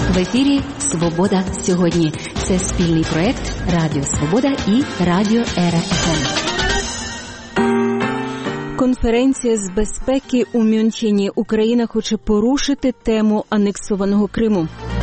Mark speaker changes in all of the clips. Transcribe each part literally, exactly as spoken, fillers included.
Speaker 1: В ефірі «Свобода сьогодні». Це спільний проєкт Радіо Свобода і Радіо Ера еф ем. Конференція з безпеки у Мюнхені. Україна хоче порушити тему анексованого Криму.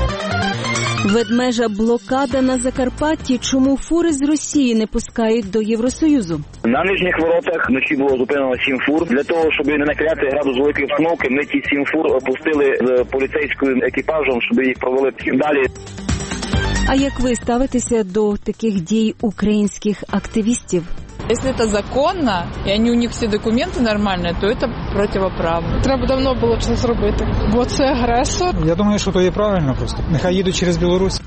Speaker 1: Ведмежа блокада на Закарпатті. Чому фури з Росії не пускають до Євросоюзу?
Speaker 2: На нижніх воротах вночі було зупинено сім фур. Для того, щоб не накляти градус великої обстановки, ми ті сім фур опустили з поліцейським екіпажем, щоб їх провели далі.
Speaker 1: А як ви ставитеся до таких дій українських активістів?
Speaker 3: Якщо це законно, і вони, у них всі документи нормальні, то це протиправно.
Speaker 4: Треба давно було це зробити, бо це агресор.
Speaker 5: Я думаю, що то є правильно просто. Нехай їдуть через Білорусь.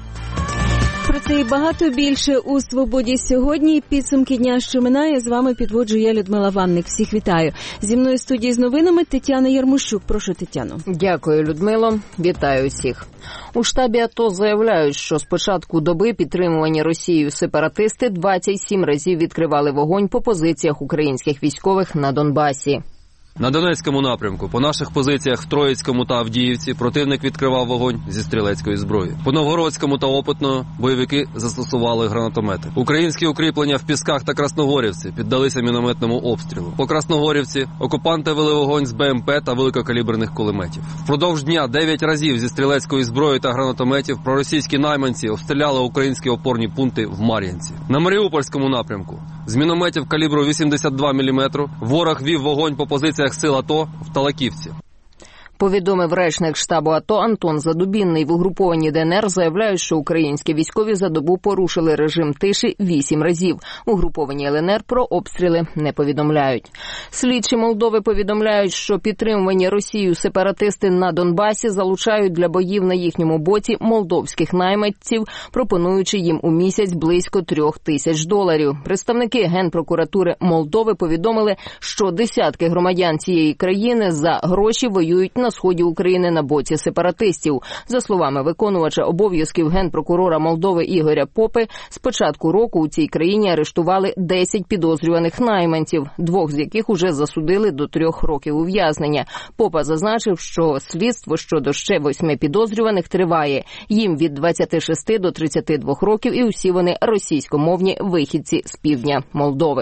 Speaker 1: Про це і багато більше у «Свободі сьогодні». Підсумки дня, що минає. З вами підводжу я, Людмила Ванник. Всіх вітаю. Зі мною в студії з новинами Тетяна Ярмощук. Прошу, Тетяно.
Speaker 6: Дякую, Людмило. Вітаю всіх. У штабі АТО заявляють, що з початку доби підтримувані Росією сепаратисти двадцять сім разів відкривали вогонь по позиціях українських військових на Донбасі.
Speaker 7: На Донецькому напрямку по наших позиціях в Троїцькому та Авдіївці противник відкривав вогонь зі стрілецької зброї. По Новгородському та Опитного бойовики застосували гранатомети. Українські укріплення в Пісках та Красногорівці піддалися мінометному обстрілу. По Красногорівці окупанти вели вогонь з БМП та великокаліберних кулеметів. Впродовж дня дев'ять разів зі стрілецької зброї та гранатометів проросійські найманці обстріляли українські опорні пункти в Мар'їнці. На Маріупольському напрямку з мінометів калібру вісімдесят два міліметри ворог вів вогонь по позиціях сил АТО в Талаківці.
Speaker 6: Повідомив речник штабу АТО Антон Задубінний. В угрупованні ДНР заявляють, що українські військові за добу порушили режим тиші вісім разів. Угруповані ЛНР про обстріли не повідомляють. Слідчі Молдови повідомляють, що підтримувані Росією сепаратисти на Донбасі залучають для боїв на їхньому боці молдовських найманців, пропонуючи їм у місяць близько трьох тисяч доларів. Представники Генпрокуратури Молдови повідомили, що десятки громадян цієї країни за гроші воюють на сході України на боці сепаратистів. За словами виконувача обов'язків генпрокурора Молдови Ігоря Попи, з початку року у цій країні арештували десять підозрюваних найманців, двох з яких уже засудили до трьох років ув'язнення. Попа зазначив, що слідство щодо ще восьми підозрюваних триває. Їм від двадцяти шести до тридцяти двох років і усі вони російськомовні вихідці з півдня Молдови.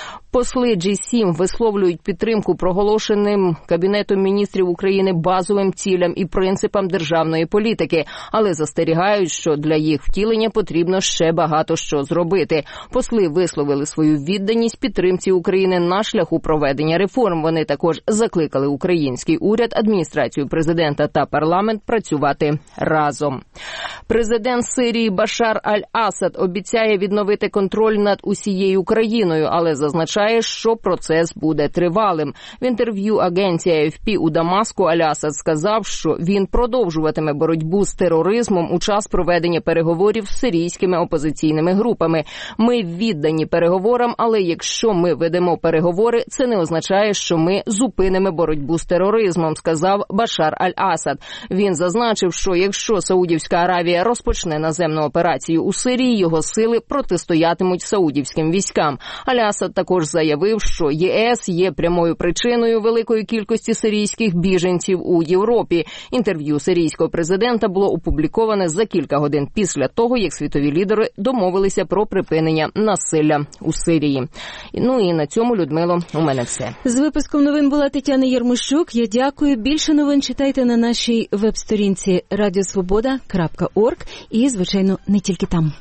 Speaker 6: Посли джі сім висловлюють підтримку проголошеним Кабінетом міністрів України базовим цілям і принципам державної політики, але застерігають, що для їх втілення потрібно ще багато що зробити. Посли висловили свою відданість підтримці України на шляху проведення реформ. Вони також закликали український уряд, адміністрацію президента та парламент працювати разом. Президент Сирії Башар Аль-Асад обіцяє відновити контроль над усією країною, але зазначає, що процес буде тривалим. В інтерв'ю агенції ей еф пі у Дамаску Аль-Асад сказав, що він продовжуватиме боротьбу з тероризмом у час проведення переговорів з сирійськими опозиційними групами. Ми віддані переговорам, але якщо ми ведемо переговори, це не означає, що ми зупинимо боротьбу з тероризмом, сказав Башар Аль-Асад. Він зазначив, що якщо Саудівська Аравія розпочне наземну операцію у Сирії, його сили протистоятимуть саудівським військам. Аль-Асад також заявив, що ЄС є прямою причиною великої кількості сирійських біженців у Європі. Інтерв'ю сирійського президента було опубліковане за кілька годин після того, як світові лідери домовилися про припинення насилля у Сирії. Ну і на цьому, Людмило, у мене все.
Speaker 1: З випуском новин була Тетяна Ярмощук. Я дякую. Більше новин читайте на нашій веб-сторінці радіосвобода крапка орг і, звичайно, не тільки там.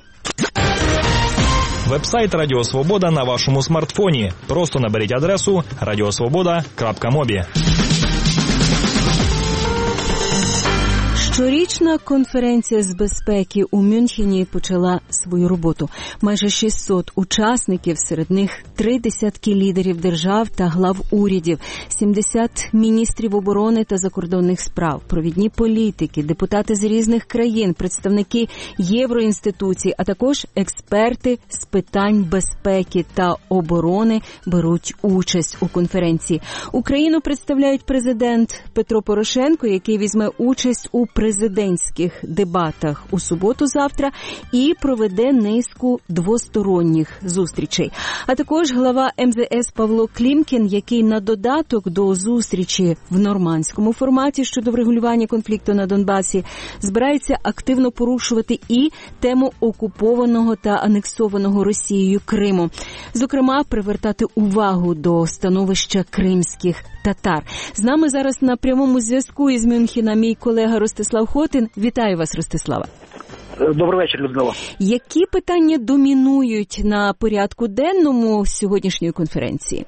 Speaker 8: Веб-сайт Радіо Свобода на вашому смартфоні. Просто наберіть адресу радіосвобода крапка мобі.
Speaker 1: Щорічна конференція з безпеки у Мюнхені почала свою роботу. Майже шістсот учасників, серед них три десятки лідерів держав та глав урядів, сімдесят міністрів оборони та закордонних справ, провідні політики, депутати з різних країн, представники євроінституцій, а також експерти з питань безпеки та оборони беруть участь у конференції. Україну представляють президент Петро Порошенко, який візьме участь у президентських дебатах у суботу-завтра і проведе низку двосторонніх зустрічей. А також глава ем зе ес Павло Клімкін, який на додаток до зустрічі в нормандському форматі щодо врегулювання конфлікту на Донбасі, збирається активно порушувати і тему окупованого та анексованого Росією Криму. Зокрема, привертати увагу до становища кримських татар. З нами зараз на прямому зв'язку із Мюнхена мій колега Ростислав Хотин. Вітаю вас, Ростислава.
Speaker 2: Добрий вечір, Людмила.
Speaker 1: Які питання домінують на порядку денному сьогоднішньої конференції?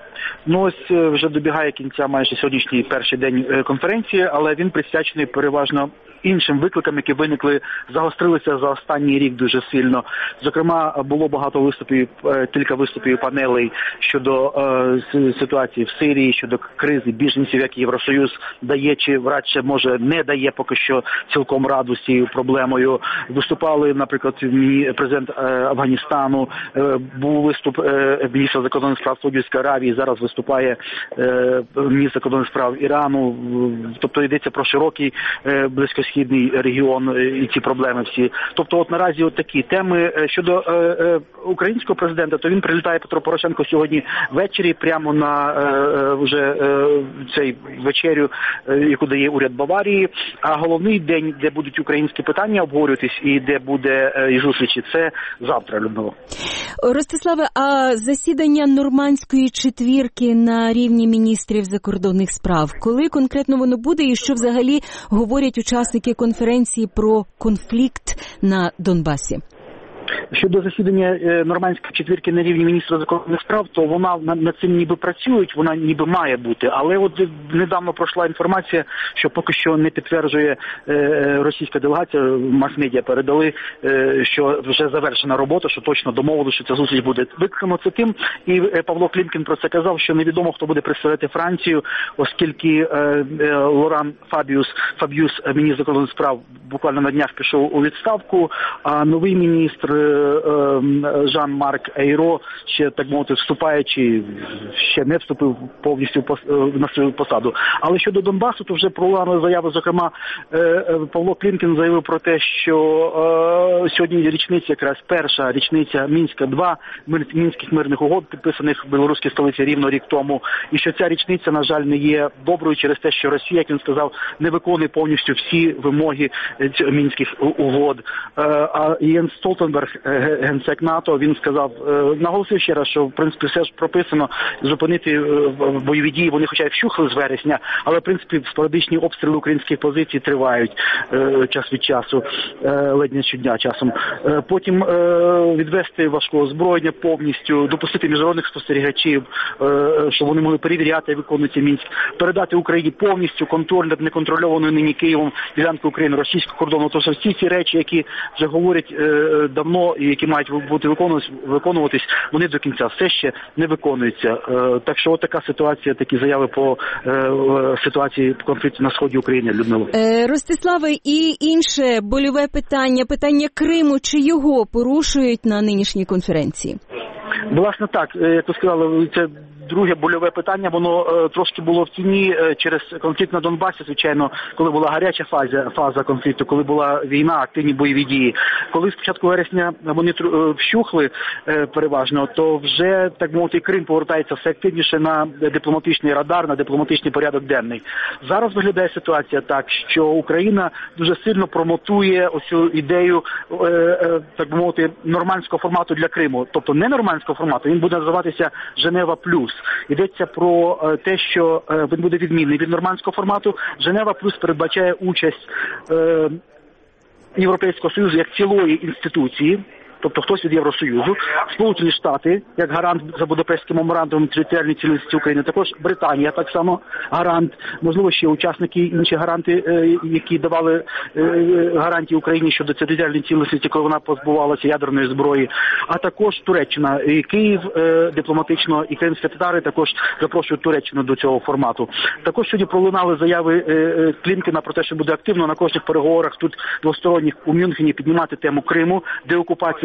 Speaker 2: Ну ось вже добігає кінця майже сьогоднішній перший день конференції, але він присвячений переважно іншим викликам, які виникли, загострилися за останній рік дуже сильно. Зокрема, було багато виступів, кілька виступів панелей щодо е, ситуації в Сирії, щодо кризи біженців, як Євросоюз дає чи радше може не дає поки що цілком раду з цією проблемою. Виступали, наприклад, президент е, Афганістану, е, був виступ е, міністра закордонних справ Саудівської Аравії, зараз виступає е, міністр закордонних справ Ірану. Тобто йдеться про широкий е, близько східний регіон і ці проблеми всі. Тобто от наразі от такі теми. Щодо е, е, українського президента, то він прилітає, Петро Порошенко, сьогодні ввечері прямо на е, вже е, цей вечерю, е, яку дає уряд Баварії. А головний день, де будуть українські питання обговорюватись і де буде е, і зустрічі, це завтра, Людмила.
Speaker 1: Ростиславе, а засідання нормандської четвірки на рівні міністрів закордонних справ, коли конкретно воно буде і що взагалі говорять учасники конференції про конфлікт на Донбасі?
Speaker 2: Щодо засідання нормандської четвірки на рівні міністра закордонних справ, то вона над цим ніби працюють, вона ніби має бути. Але от недавно пройшла інформація, що поки що не підтверджує російська делегація, мас-медіа передали, що вже завершена робота, що точно домовилися, що ця зустріч буде. Викликано це тим, і Павло Клімкін про це казав, що невідомо, хто буде представляти Францію, оскільки Лоран Фабіус, Фабіус, міністр закордонних справ, буквально на днях пішов у відставку, а новий міністр Жан-Марк Ейро, ще, так мовити, вступаючи, ще не вступив повністю на свою посаду. Але щодо Донбасу, то вже пролунали заяви, зокрема, Павло Клімкін заявив про те, що сьогодні річниця, якраз перша річниця Мінська два, Мінських мирних угод, підписаних в білоруській столиці рівно рік тому, і що ця річниця, на жаль, не є доброю через те, що Росія, як він сказав, не виконує повністю всі вимоги Мінських угод. А Єнс Столтенберг, генсек НАТО, він сказав, наголосив ще раз, що в принципі все ж прописано, зупинити бойові дії, вони хоча й вщухли з вересня, але в принципі спорадичні обстріли українських позицій тривають час від часу, ледь не щодня часом. Потім відвести важкого озброєння повністю, допустити міжнародних спостерігачів, щоб вони могли перевіряти, виконується Мінськ, передати Україні повністю контроль над неконтрольованою нині Києвом ділянкою України російського кордону. Тож всі ці речі, які вже говорять давно і які мають бути виконуватись, вони до кінця все ще не виконуються. Так що от така ситуація, такі заяви по ситуації конфлікту на сході України, Людмила.
Speaker 1: Ростиславе, і інше больове питання, питання Криму, чи його порушують на нинішній конференції?
Speaker 2: Власне так, як ви сказали, це друге больове питання, воно е, трошки було в тіні е, через конфлікт на Донбасі, звичайно, коли була гаряча фаза, фаза конфлікту, коли була війна, активні бойові дії. Коли з початку вересня вони е, вщухли е, переважно, то вже, так мовити, Крим повертається все активніше на дипломатичний радар, на дипломатичний порядок денний. Зараз виглядає ситуація так, що Україна дуже сильно промотує оцю ідею, е, е, так би мовити, нормандського формату для Криму. Тобто не нормандського формату, він буде називатися Женева плюс. Йдеться про те, що він буде відмінний від нормандського формату. Женева плюс передбачає участь е, Європейського Союзу як цілої інституції, тобто хтось від Євросоюзу, Сполучені Штати, як гарант за Будапештським меморандумом територіальної цілісності України, також Британія так само гарант, можливо, ще учасники, інші гаранти, які давали гарантії Україні щодо територіальної цілісності, коли вона позбувалася ядерної зброї, а також Туреччина, і Київ дипломатично, і кримські татари також запрошують Туреччину до цього формату. Також сьогодні пролунали заяви Клімкіна про те, що буде активно на кожних переговорах тут двосторонніх у Мюнхені піднімати тему Криму, деокупації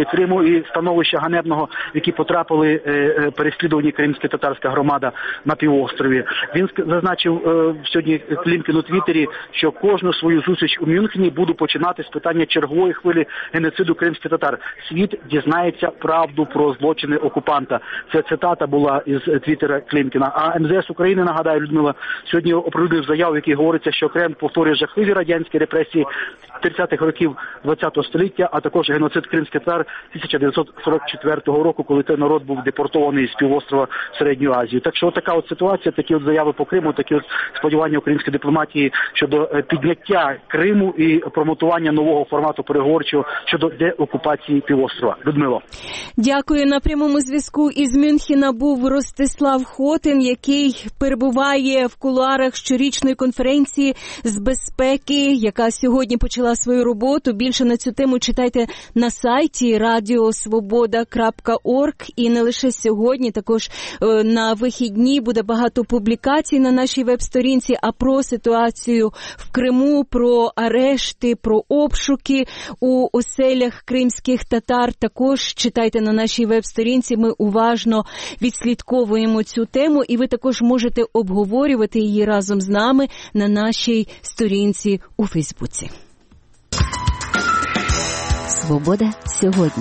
Speaker 2: Криму і становища ганебного, в які потрапили переслідувані кримська татарська громада на півострові. Він зазначив сьогодні Клімкін у Твіттері, що кожну свою зустріч у Мюнхені буду починати з питання чергової хвилі геноциду кримських татар. Світ дізнається правду про злочини окупанта. Це цитата була із Твіттера Клімкіна. А ем зе ес України, нагадаю, Людмила, сьогодні оприлюднив заяву, в якій говориться, що Крем повторює жахливі радянські репресії тридцятих років ХХ століття, а також геноцид кримських татар тисяча дев'ятсот сорок четвертого року, коли той народ був депортований з півострова в Середню Азію. Так що така от ситуація, такі от заяви по Криму, такі от сподівання української дипломатії щодо підняття Криму і промотування нового формату переговорчого щодо деокупації півострова. Людмило.
Speaker 1: Дякую. На прямому зв'язку із Мюнхена був Ростислав Хотин, який перебуває в кулуарах щорічної конференції з безпеки, яка сьогодні почала свою роботу. Більше на цю тему читайте на сайті радіо свобода крапка орг. І не лише сьогодні, також на вихідні буде багато публікацій на нашій веб-сторінці, а про ситуацію в Криму, про арешти, про обшуки у оселях кримських татар також читайте на нашій веб-сторінці. Ми уважно відслідковуємо цю тему, і ви також можете обговорювати її разом з нами на нашій сторінці у Фейсбуці. Свобода сьогодні.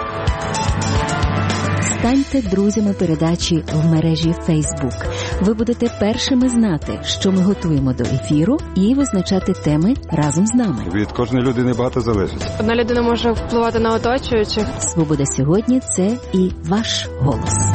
Speaker 1: Станьте друзями передачі в мережі Facebook. Ви будете першими знати, що ми готуємо до ефіру, і визначати теми разом з нами.
Speaker 9: Від кожної людини багато залежить.
Speaker 4: Одна людина може впливати на оточуючих.
Speaker 1: Свобода сьогодні – це і ваш голос.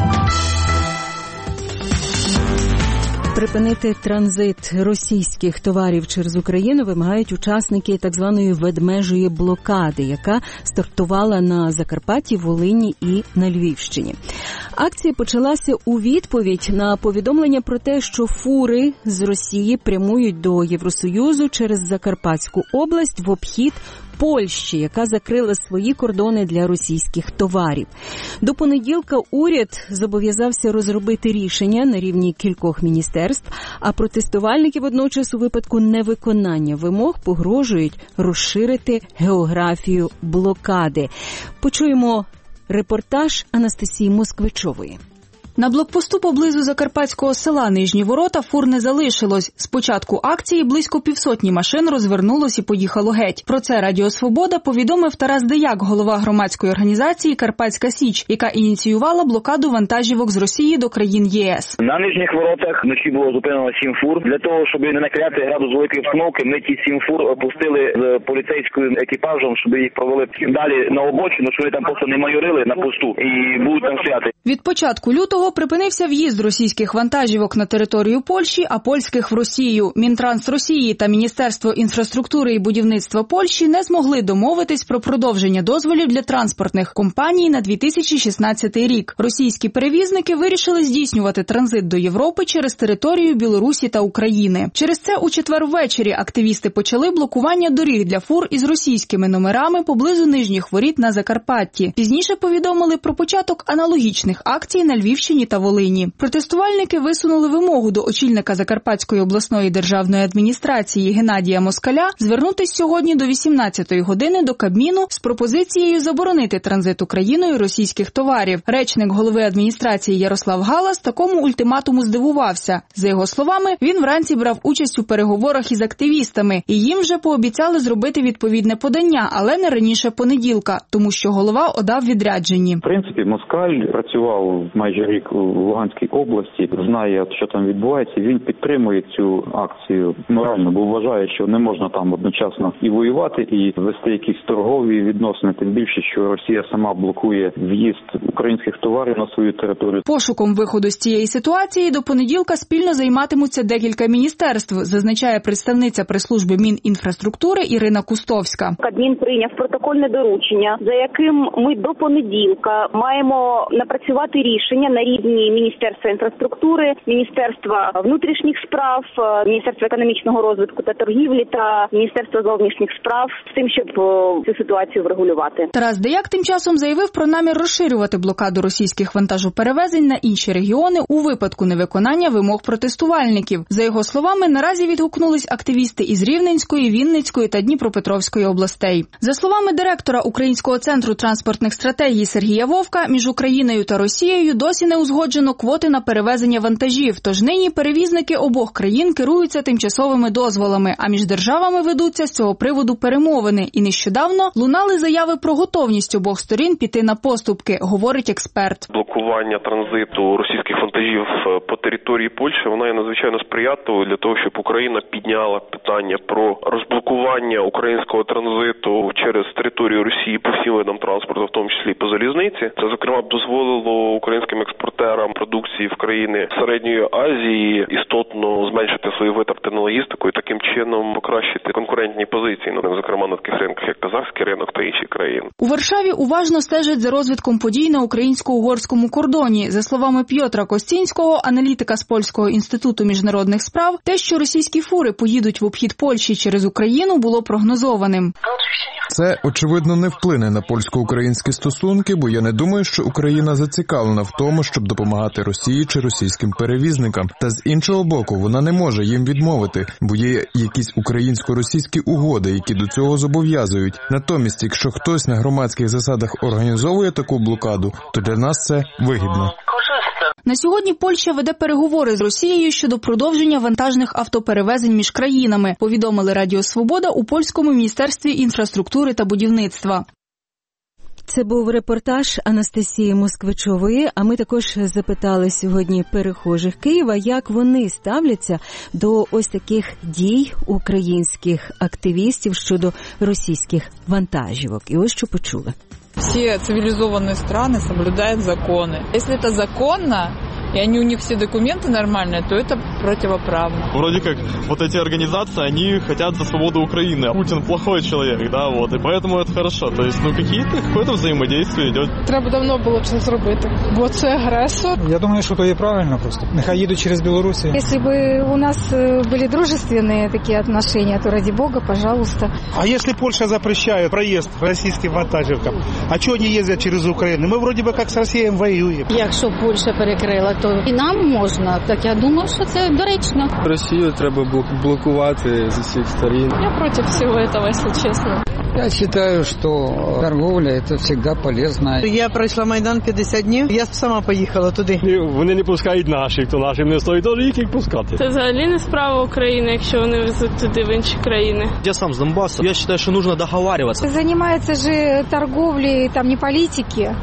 Speaker 1: Припинити транзит російських товарів через Україну вимагають учасники так званої ведмежої блокади, яка стартувала на Закарпатті, Волині і на Львівщині. Акція почалася у відповідь на повідомлення про те, що фури з Росії прямують до Євросоюзу через Закарпатську область в обхід Польщі, яка закрила свої кордони для російських товарів. До понеділка уряд зобов'язався розробити рішення на рівні кількох міністерств, а протестувальники водночас у випадку невиконання вимог погрожують розширити географію блокади. Почуємо репортаж Анастасії Москвичової.
Speaker 10: На блокпосту поблизу закарпатського села Нижні Ворота фур не залишилось. З початку акції близько півсотні машин розвернулось і поїхало геть. Про це Радіо Свобода повідомив Тарас Деяк, голова громадської організації «Карпатська Січ», яка ініціювала блокаду вантажівок з Росії до країн ЄС.
Speaker 11: На Нижніх Воротах вночі було зупинено сім фур. Для того, щоб не накляти градус великої обстановки, ми ті сім фур опустили з поліцейським екіпажем, щоб їх провели далі на обочину, щоб вони там просто не майорили на посту і будуть там стояти.
Speaker 10: Від початку лютого припинився в'їзд російських вантажівок на територію Польщі, а польських в Росію. Мінтранс Росії та Міністерство інфраструктури і будівництва Польщі не змогли домовитись про продовження дозволів для транспортних компаній на дві тисячі шістнадцятий рік. Російські перевізники вирішили здійснювати транзит до Європи через територію Білорусі та України. Через це у четвер ввечері активісти почали блокування доріг для фур із російськими номерами поблизу Нижніх Воріт на Закарпатті. Пізніше повідомили про початок аналогічних акцій на Львівщині та Волині. Протестувальники висунули вимогу до очільника Закарпатської обласної державної адміністрації Геннадія Москаля звернутись сьогодні до вісімнадцятої години до Кабміну з пропозицією заборонити транзит Україною російських товарів. Речник голови адміністрації Ярослав Галас такому ультиматуму здивувався. За його словами, він вранці брав участь у переговорах із активістами, і їм вже пообіцяли зробити відповідне подання, але не раніше понеділка, тому що голова ОДА в відрядженні.
Speaker 12: В принципі, Москаль працював майже рік в Луганській області, знає, що там відбувається, він підтримує цю акцію морально, бо вважає, що не можна там одночасно і воювати, і вести якісь торгові відносини, тим більше, що Росія сама блокує в'їзд українських товарів на свою територію.
Speaker 10: Пошуком виходу з цієї ситуації до понеділка спільно займатимуться декілька міністерств, зазначає представниця прес-служби Мінінфраструктури Ірина Кустовська.
Speaker 13: Кабмін прийняв протокольне доручення, за яким ми до понеділка маємо напрацювати напрацювати рішення на рівні Міністерства інфраструктури, Міністерства внутрішніх справ, Міністерства економічного розвитку та торгівлі та Міністерства зовнішніх справ з тим, щоб цю ситуацію врегулювати.
Speaker 10: Тарас Деяк тим часом заявив про намір розширювати блокаду російських вантажоперевезень на інші регіони у випадку невиконання вимог протестувальників. За його словами, наразі відгукнулись активісти із Рівненської, Вінницької та Дніпропетровської областей. За словами директора Українського центру транспортних стратегій Сергія Вовка, між Україною та Росією досі не узгоджено квоти на перевезення вантажів, тож нині перевізники обох країн керуються тимчасовими дозволами, а між державами ведуться з цього приводу перемовини. І нещодавно лунали заяви про готовність обох сторін піти на поступки, говорить експерт.
Speaker 14: Блокування транзиту російських вантажів по території Польщі, вона є надзвичайно сприятливою для того, щоб Україна підняла питання про розблокування українського транзиту через територію Росії по всім видам транспорту, в тому числі і по залізниці. Це, зокрема, б дозволило українським експортерам продукції в країни Середньої Азії істотно зменшити свої витрати на логістику і таким чином покращити конкурентні позиції, зокрема на таких ринках, як казахський ринок та інші країни.
Speaker 10: У Варшаві уважно стежать за розвитком подій на українсько-угорському кордоні. За словами П'єтра Костінського, аналітика з Польського інституту міжнародних справ, те, що російські фури поїдуть в обхід Польщі через Україну, було прогнозованим.
Speaker 15: Це, очевидно, не вплине на польсько-українські стосунки, бо я не думаю, що Україна зацікавлена в тому, щоб допомагати Росії чи російським перевізникам. Та з іншого боку, вона не може їм відмовити, бо є якісь українсько-російські угоди, які до цього зобов'язують. Натомість, якщо хтось на громадських засадах організовує таку блокаду, то для нас це вигідно.
Speaker 10: На сьогодні Польща веде переговори з Росією щодо продовження вантажних автоперевезень між країнами, повідомили Радіо Свобода у Польському міністерстві інфраструктури та будівництва.
Speaker 1: Це був репортаж Анастасії Москвичової, а ми також запитали сьогодні перехожих Києва, як вони ставляться до ось таких дій українських активістів щодо російських вантажівок. І ось що почули.
Speaker 3: Все цивилизованные страны соблюдают законы. Если это законно, и они, у них все документы нормальные, то это противоправно.
Speaker 16: Вроде как вот эти организации, они хотят за свободу Украины. Путин плохой человек, да, вот, и поэтому это хорошо. То есть, ну, какие-то, какое-то взаимодействие идет.
Speaker 4: Треба давно було це зробити, бо це агресор.
Speaker 5: Я думаю, що то є правильно просто. Нехай їдуть через Білорусь.
Speaker 17: Если бы у нас были дружественные такие отношения, то ради бога, пожалуйста.
Speaker 18: А если Польша запрещает проезд российским вантажівкам, а чого вони їздять через Україну? Ми вроді би як з Росією воюємо.
Speaker 17: Якщо Польща перекрила, то і нам можна. Так я думаю, що це доречно.
Speaker 19: Росію треба блокувати з усіх сторін.
Speaker 4: Я проти всього цього, якщо чесно.
Speaker 20: Я считаю, что торговля – это всегда полезно.
Speaker 21: Я пройшла Майдан п'ятдесят днів, я сама поїхала туди.
Speaker 22: Вони не пускають наших, то нашим не стоїть теж їх пускати.
Speaker 23: Це взагалі не справа України, якщо вони везуть туди в інші країни.
Speaker 24: Я сам з Донбасу, я вважаю, що потрібно договарюватися.
Speaker 17: Займаються ж торговлею, там не політики.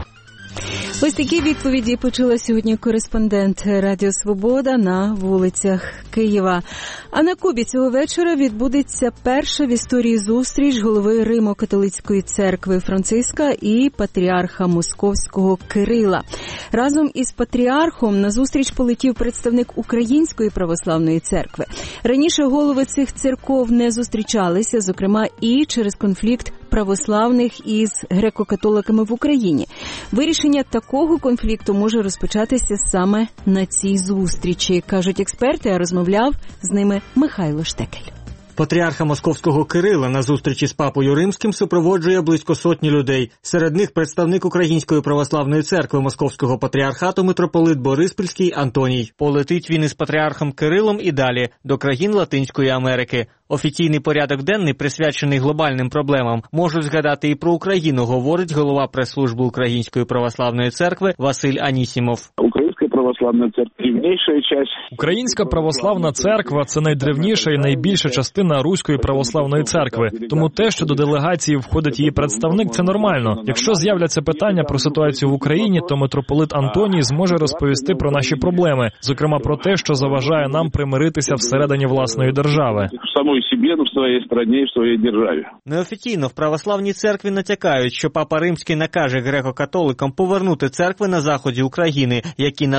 Speaker 1: Ось такі відповіді почула сьогодні кореспондент Радіо Свобода на вулицях Києва. А на Кубі цього вечора відбудеться перша в історії зустріч голови Римо-католицької церкви Франциска і патріарха Московського Кирила. Разом із патріархом на зустріч полетів представник Української православної церкви. Раніше голови цих церков не зустрічалися, зокрема і через конфлікт православних із греко-католиками в Україні. Вирішення такого конфлікту може розпочатися саме на цій зустрічі, кажуть експерти, а розмовляв з ними Михайло Штекель.
Speaker 25: Патріарха Московського Кирила на зустрічі з Папою Римським супроводжує близько сотні людей. Серед них представник Української православної церкви Московського патріархату митрополит Бориспільський Антоній. Полетить він із патріархом Кирилом і далі, до країн Латинської Америки. Офіційний порядок денний, присвячений глобальним проблемам, можуть згадати і про Україну, говорить голова прес-служби Української православної церкви Василь Анісімов.
Speaker 26: Православна церква древніша частина.
Speaker 27: Українська православна церква – це найдревніша і найбільша частина Руської православної церкви. Тому те, що до делегації входить її представник, це нормально. Якщо з'являться питання про ситуацію в Україні, то митрополит Антоній зможе розповісти про наші проблеми, зокрема про те, що заважає нам примиритися всередині власної держави.
Speaker 26: В самій собі, в своїй країні, в своїй державі.
Speaker 25: Неофіційно в православній церкві натякають, що Папа Римський накаже греко-католикам повернути церкви на заході України, які на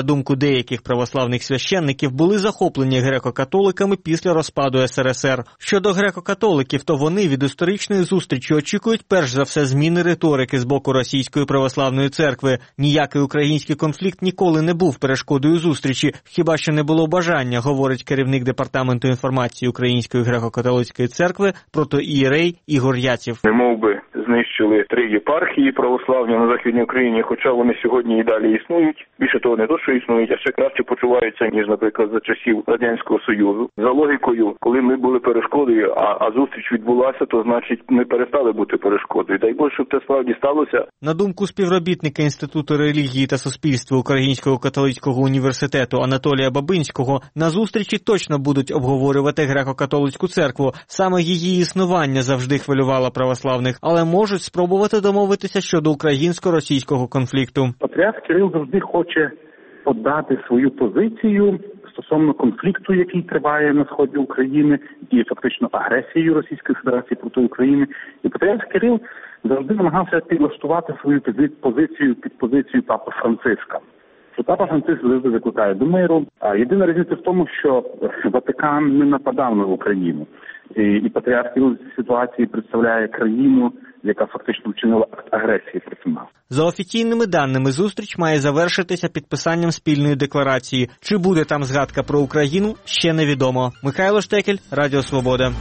Speaker 25: думку деяких православних священників, були захоплені греко-католиками після розпаду ес ер ес ер. Щодо греко-католиків, то вони від історичної зустрічі очікують перш за все зміни риторики з боку Російської православної церкви. Ніякий український конфлікт ніколи не був перешкодою зустрічі, хіба що не було бажання, говорить керівник департаменту інформації Української греко-католицької церкви протоієрей Ігор Яців.
Speaker 2: Немов би знищили три єпархії православні на Західній Україні, хоча вони сьогодні і далі існують. Більше того, не то, що існують, а ще краще почуваються, ніж, наприклад, за часів Радянського Союзу. За логікою, коли ми були перешкодою, а, а зустріч відбулася, то, значить, ми перестали бути перешкодою. Дай Боже, щоб це справді сталося.
Speaker 25: На думку співробітника Інституту релігії та суспільства Українського католицького університету Анатолія Бабинського, на зустрічі точно будуть обговорювати греко-католицьку церкву. Саме її існування завжди хвилювало православних, але можуть спробувати домовитися щодо українсько-російського конфлікту.
Speaker 6: Патріарх Кирил завжди хоче подати свою позицію стосовно конфлікту, який триває на сході України, і фактично агресією Російської Федерації проти України. І Патріарх Кирил завжди намагався підлаштувати свою позицію під позицію Папи Франциска. Що Папа Франциск завжди закликає до миру. А єдина різниця в тому, що Ватикан не нападав на Україну. І, і Патріарх Кирил в цій ситуації представляє країну, яка фактично вчинила акт агресії проти нас.
Speaker 25: За офіційними даними, зустріч має завершитися підписанням спільної декларації. Чи буде там згадка про Україну, ще невідомо. Михайло Штекель, Радіо Свобода.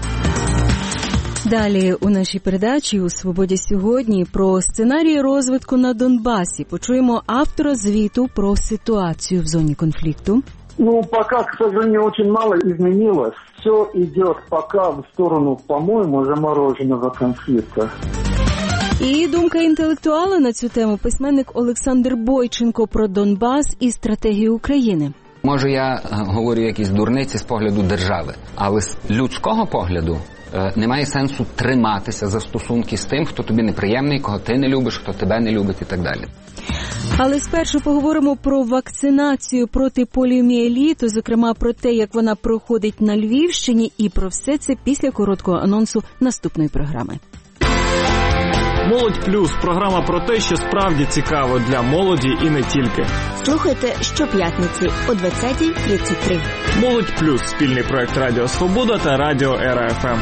Speaker 1: Далі у нашій передачі «У Свободі сьогодні» про сценарії розвитку на Донбасі. Почуємо автора звіту про ситуацію в зоні конфлікту.
Speaker 7: Ну, пока, к сожалению, очень мало изменилось. Все идет пока в сторону, по-моему, замороженного конфликта.
Speaker 1: І думка інтелектуала на цю тему письменник Олександр Бойченко про Донбас і стратегію України.
Speaker 8: Може, я говорю якісь дурниці з погляду держави, але з людського погляду немає сенсу триматися за стосунки з тим, хто тобі неприємний, кого ти не любиш, хто тебе не любить і так далі.
Speaker 1: Але спершу поговоримо про вакцинацію проти поліомієліту, зокрема про те, як вона проходить на Львівщині, і про все це після короткого анонсу наступної програми.
Speaker 27: «Молодь плюс» – програма про те, що справді цікаво для молоді і не тільки.
Speaker 9: Слухайте щоп'ятниці о двадцятій тридцять три.
Speaker 27: «Молодь плюс» – спільний проект Радіо Свобода та Радіо Ера еф ем.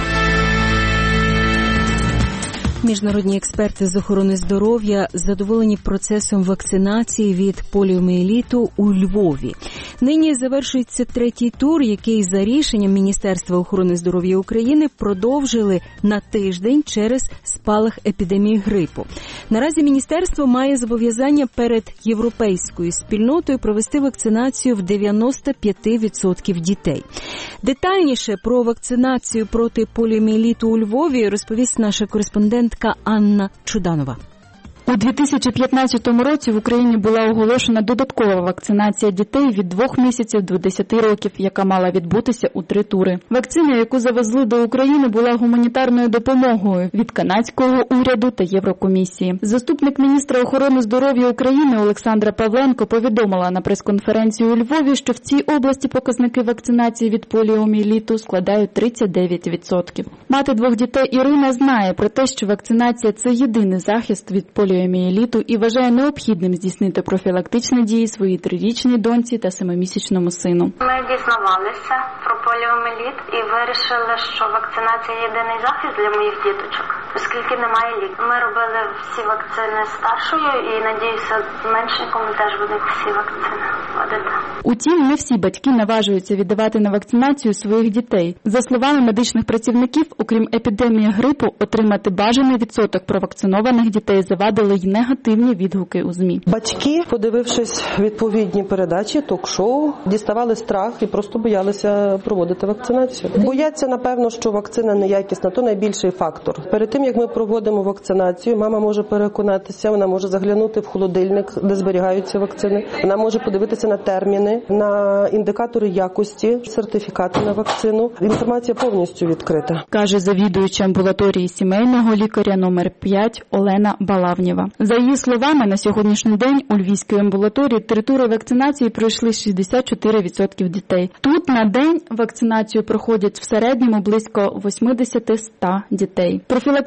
Speaker 1: Міжнародні експерти з охорони здоров'я задоволені процесом вакцинації від поліомієліту у Львові. Нині завершується третій тур, який за рішенням Міністерства охорони здоров'я України продовжили на тиждень через спалах епідемії грипу. Наразі міністерство має зобов'язання перед європейською спільнотою провести вакцинацію в дев'яносто п'ять відсотків дітей. Детальніше про вакцинацію проти поліомієліту у Львові розповість наша кореспондентка Анна Чуданова.
Speaker 10: У дві тисячі п'ятнадцятому році в Україні була оголошена додаткова вакцинація дітей від двох місяців до десяти років, яка мала відбутися у три тури. Вакцина, яку завезли до України, була гуманітарною допомогою від канадського уряду та Єврокомісії. Заступник міністра охорони здоров'я України Олександра Павленко повідомила на прес-конференції у Львові, що в цій області показники вакцинації від поліомієліту складають тридцять дев'ять відсотків. Мати двох дітей Ірина знає про те, що вакцинація – це єдиний захист від поліомієліту і вважає необхідним здійснити профілактичні дії своїй трирічній доньці та семимісячному сину.
Speaker 11: Ми дізнавалися про поліомієліт і вирішили, що вакцинація – єдиний захист для моїх діточок, оскільки немає ліків. Ми робили всі вакцини старшою і, надіюся, меншенькому теж будуть всі вакцини вводити.
Speaker 10: Утім, не всі батьки наважуються віддавати на вакцинацію своїх дітей. За словами медичних працівників, окрім епідемії грипу, отримати бажаний відсоток провакцинованих дітей завадили й негативні відгуки у ЗМІ.
Speaker 12: Батьки, подивившись відповідні передачі, ток-шоу, діставали страх і просто боялися проводити вакцинацію. Бояться, напевно, що вакцина неякісна, то найбільший фактор. Перед тим, як ми проводимо вакцинацію, мама може переконатися, вона може заглянути в холодильник, де зберігаються вакцини, вона може подивитися на терміни, на індикатори якості, сертифікати на вакцину. Інформація повністю відкрита.
Speaker 10: Каже завідуюча амбулаторії сімейного лікаря номер п'ять Олена Балавнєва. За її словами, на сьогоднішній день у Львівській амбулаторії три тури вакцинації пройшли шістдесят чотири відсотки дітей. Тут на день вакцинацію проходять в середньому близько вісімдесят до ста дітей. Профілактичні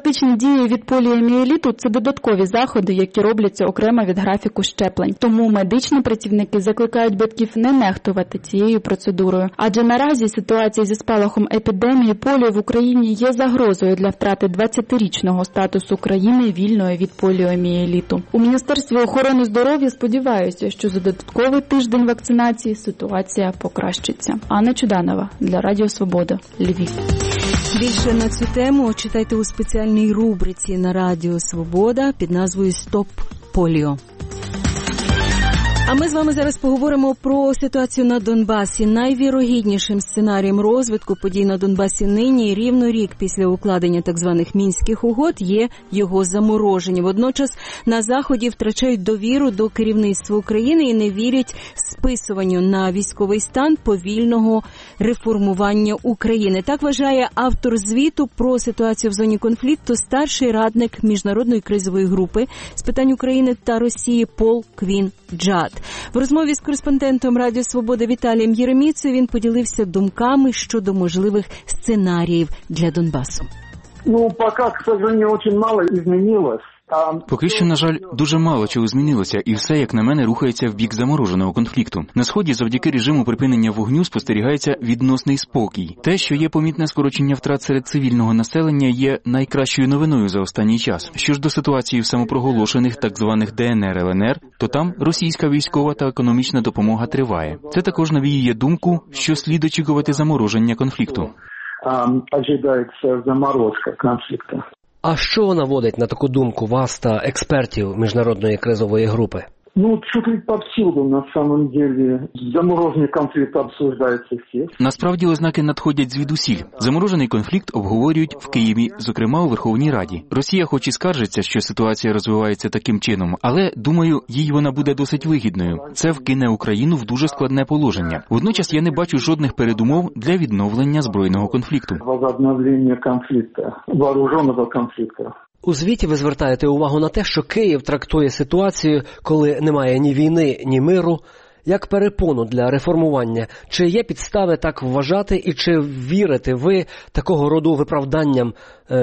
Speaker 3: профілактичні дії від поліомієліту – це додаткові заходи, які робляться окремо від графіку щеплень. Тому медичні працівники закликають батьків не нехтувати цією процедурою. Адже наразі ситуація зі спалахом епідемії поліо в Україні є загрозою для втрати двадцятирічного статусу країни вільної від поліомієліту. У Міністерстві охорони здоров'я сподіваються, що за додатковий тиждень вакцинації ситуація покращиться. Анна Чуданова для Радіо Свобода, Львів.
Speaker 1: Більше на цю тему читайте у спеціальній рубриці на Радіо Свобода під назвою «Стоп поліо». А ми з вами зараз поговоримо про ситуацію на Донбасі. Найвірогіднішим сценарієм розвитку подій на Донбасі нині, рівно рік після укладення так званих Мінських угод, є його замороження. Водночас на Заході втрачають довіру до керівництва України і не вірять списуванню на військовий стан повільного реформування України. Так вважає автор звіту про ситуацію в зоні конфлікту, старший радник Міжнародної кризової групи з питань України та Росії Пол Квін Джад. В розмові з кореспондентом Радіо Свобода Віталієм Єреміцею він поділився думками щодо можливих сценаріїв для Донбасу.
Speaker 7: Ну, поки, к сожалению, очень мало изменилось.
Speaker 5: Поки що, на жаль, дуже мало чого змінилося, і все, як на мене, рухається в бік замороженого конфлікту. На Сході завдяки режиму припинення вогню спостерігається відносний спокій. Те, що є помітне скорочення втрат серед цивільного населення, є найкращою новиною за останній час. Що ж до ситуації в самопроголошених так званих Де Ен Ер Ел Ен Ер, то там російська військова та економічна допомога триває. Це також навіює думку, що слід очікувати замороження конфлікту.
Speaker 7: Ожидається заморозка конфлікту.
Speaker 13: А що наводить на таку думку вас та експертів Міжнародної кризової групи?
Speaker 7: Ну, чуть ли повсюду, на самом деле, заморожений конфликт обсуждається всіх.
Speaker 5: Насправді ознаки надходять звідусіль. Заморожений конфлікт обговорюють в Києві, зокрема у Верховній Раді. Росія хоч і скаржиться, що ситуація розвивається таким чином, але, думаю, їй вона буде досить вигідною. Це вкине Україну в дуже складне положення. Водночас я не бачу жодних передумов для відновлення збройного конфлікту.
Speaker 7: Возобновлення конфлікту, вооруженого конфлікту.
Speaker 13: У звіті ви звертаєте увагу на те, що Київ трактує ситуацію, коли немає ні війни, ні миру, як перепону для реформування. Чи є підстави так вважати і чи вірите ви такого роду виправданням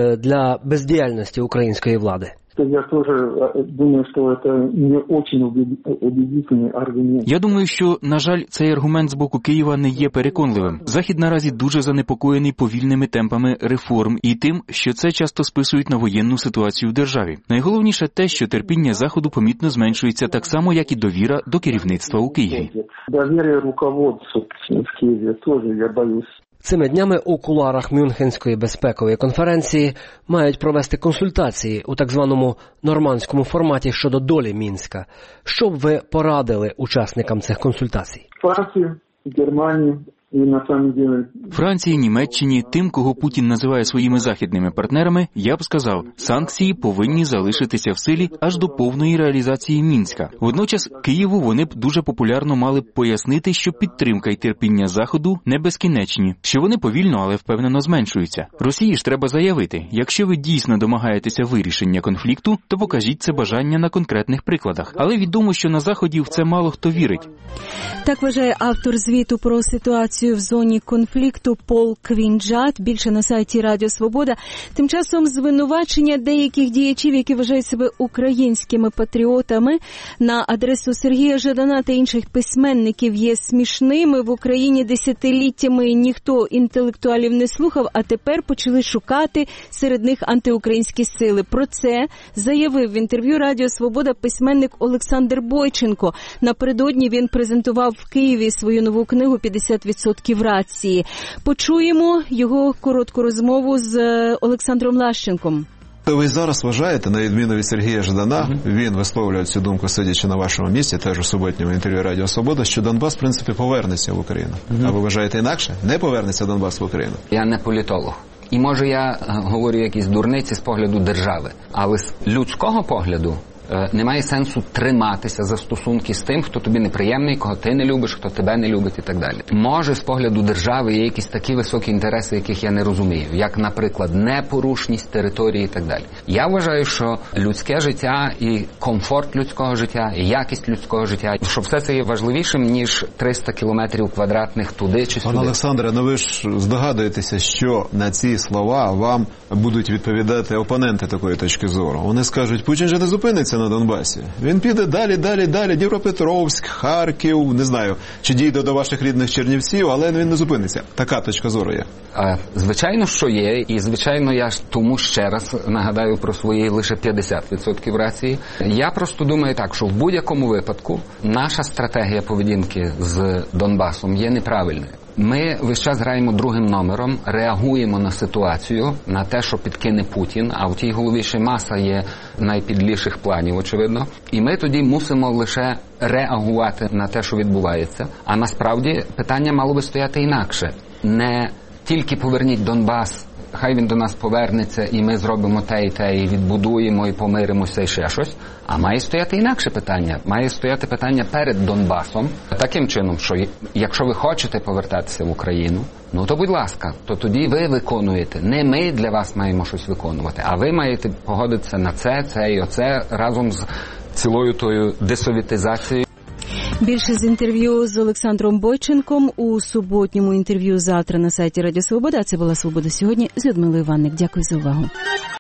Speaker 13: для бездіяльності української влади?
Speaker 7: Я тоже думаю, що це не дуже убедительний аргумент.
Speaker 5: Я думаю, що, на жаль, цей аргумент з боку Києва не є переконливим. Захід наразі дуже занепокоєний повільними темпами реформ і тим, що це часто списують на воєнну ситуацію в державі. Найголовніше те, що терпіння Заходу помітно зменшується так само, як і довіра до керівництва у Києві.
Speaker 7: Довіра руководству в Києві теж, я боюсь.
Speaker 13: Цими днями у кулуарах Мюнхенської безпекової конференції мають провести консультації у так званому нормандському форматі щодо долі Мінська. Що б ви порадили учасникам цих консультацій?
Speaker 7: Франції, Германії. І на самом деле...
Speaker 5: Франції, Німеччині, тим, кого Путін називає своїми західними партнерами, я б сказав, санкції повинні залишитися в силі аж до повної реалізації Мінська. Водночас Києву вони б дуже популярно мали б пояснити, що підтримка і терпіння Заходу не безкінечні, що вони повільно, але впевнено зменшуються. Росії ж треба заявити, якщо ви дійсно домагаєтеся вирішення конфлікту, то покажіть це бажання на конкретних прикладах. Але відомо, що на Заході в це мало хто вірить.
Speaker 1: Так вважає автор звіту про ситуацію в зоні конфлікту Пол Квін Джад. Більше на сайті Радіо Свобода. Тим часом звинувачення деяких діячів, які вважають себе українськими патріотами, на адресу Сергія Жадана та інших письменників є смішними. В Україні десятиліттями ніхто інтелектуалів не слухав, а тепер почали шукати серед них антиукраїнські сили. Про це заявив в інтерв'ю Радіо Свобода письменник Олександр Бойченко. Напередодні він презентував в Києві свою нову книгу «п'ятдесят відсотків рації». Почуємо його коротку розмову з Олександром Лащенком.
Speaker 14: Ви зараз вважаєте, на відміну від Сергія Жадана, він висловлює цю думку, сидячи на вашому місці, теж у суботньому інтерв'ю Радіо Свобода, що Донбас, в принципі, повернеться в Україну. А ви вважаєте інакше? Не повернеться Донбас в Україну?
Speaker 8: Я не політолог. І може я говорю якісь дурниці з погляду держави. Але з людського погляду Немає сенсу триматися за стосунки з тим, хто тобі неприємний, кого ти не любиш, хто тебе не любить і так далі. Може, з погляду держави є якісь такі високі інтереси, яких я не розумію, як, наприклад, непорушність території і так далі. Я вважаю, що людське життя і комфорт людського життя, і якість людського життя, що все це є важливішим, ніж триста кілометрів квадратних туди чи сюди.
Speaker 14: Пане Олександре, ну ви ж здогадуєтеся, що на ці слова вам будуть відповідати опоненти такої точки зору. Вони скажуть, Путін же не зупиниться на Донбасі. Він піде далі, далі, далі, Дніпропетровськ, Харків, не знаю, чи дійде до ваших рідних Чернівців, але він не зупиниться. Така точка зору є.
Speaker 8: Звичайно, що є, і звичайно, я ж тому ще раз нагадаю про свої лише п'ятдесят відсотків рації. Я просто думаю так, що в будь-якому випадку наша стратегія поведінки з Донбасом є неправильною. Ми весь час граємо другим номером, реагуємо на ситуацію, на те, що підкине Путін, а в тій голові ще маса є найпідліших планів, очевидно. І ми тоді мусимо лише реагувати на те, що відбувається. А насправді питання мало би стояти інакше. Не тільки поверніть Донбас, хай він до нас повернеться, і ми зробимо те і те, і відбудуємо, і помиримося, і ще щось. А має стояти інакше питання. Має стояти питання перед Донбасом. Таким чином, що якщо ви хочете повертатися в Україну, ну то будь ласка, то тоді ви виконуєте. Не ми для вас маємо щось виконувати, а ви маєте погодитися на це, це і оце разом з цілою тою десовітизацією.
Speaker 1: Більше з інтерв'ю з Олександром Бойченком у суботньому інтерв'ю завтра на сайті Радіо Свобода. А це була «Свобода сьогодні» з Людмилою Іванник. Дякую за увагу.